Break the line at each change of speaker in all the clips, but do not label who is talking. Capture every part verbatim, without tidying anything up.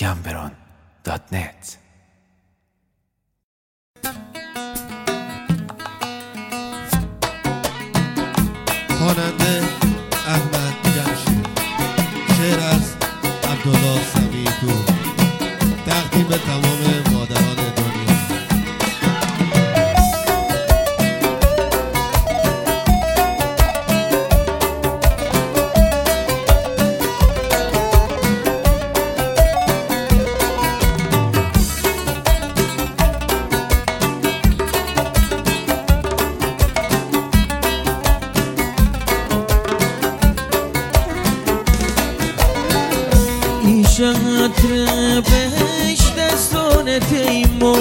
گمبران دات نت.
خواننده احمد جمشید، شعر از عبدالله سمیع‌پور، تقدیم به تمام مادران دنیا.
عطر بهشت دستان تیمم،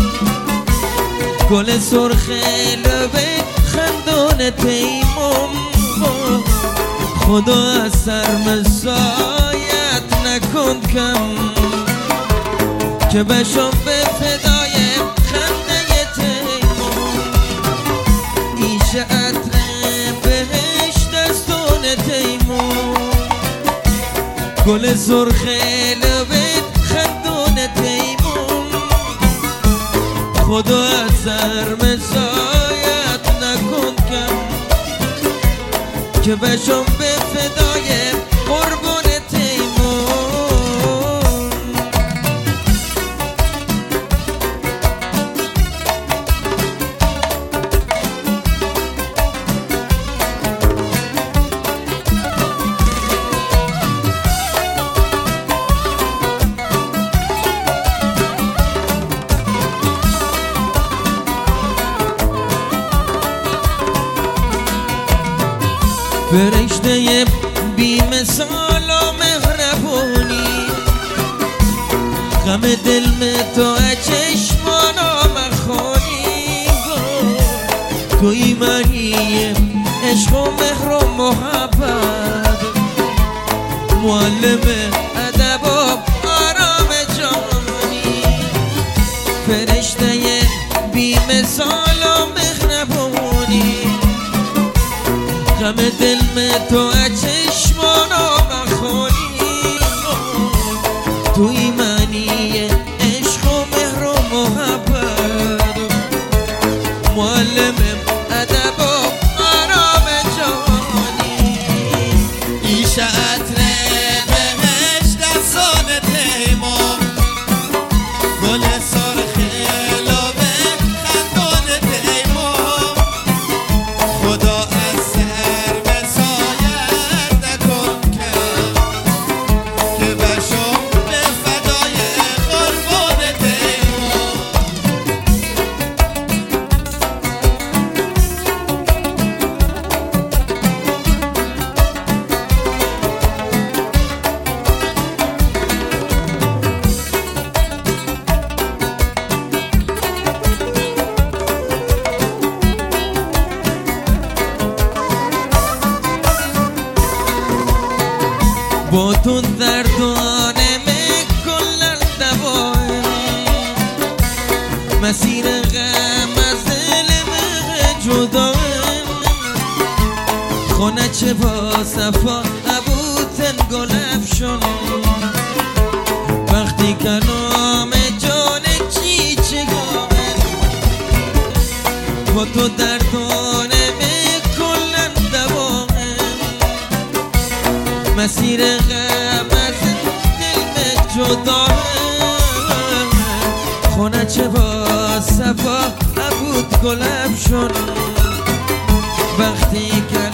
گل سرخ لب خندان تیمم، خدا از سرم سایت نکن کم، که بشم به فدای خنده تیمم. ایش عطر بهشت دستان تیمم، گل سرخ لبت خندون تیمون، خدا از سرم سایت نکن کم، که بشم به فدای قربان تیمون. فرشته بی مثال و مهربونی، غم دل میں تو چشمانا مخونی، توی منی عشق و مهر و محبت، معلم ادب و آرام جانی. فرشته بی مثال و مهربونی، غم دل میں تو چشمانا مخونی، توی منی عشق و مهر و محبت، معلم ادب و آرام جانی.
ایش عطر بهشت دستان تیمم، گل سرخ لب خندان تیمم، خدا از سرم سایت نکن کم، که بشم به فدای قربان تیمم.
با تو دردانه کلن دوائم، مسیر غم از دل من جدایم، خونه چه با صفا ابوتن گل افشان، وقتی کلام جان چی چگاه، با تو دردانه کلن دوائم، مسیر غم از دل من جدایم، خونه چه با صفا ابود گل افشان، وقتی که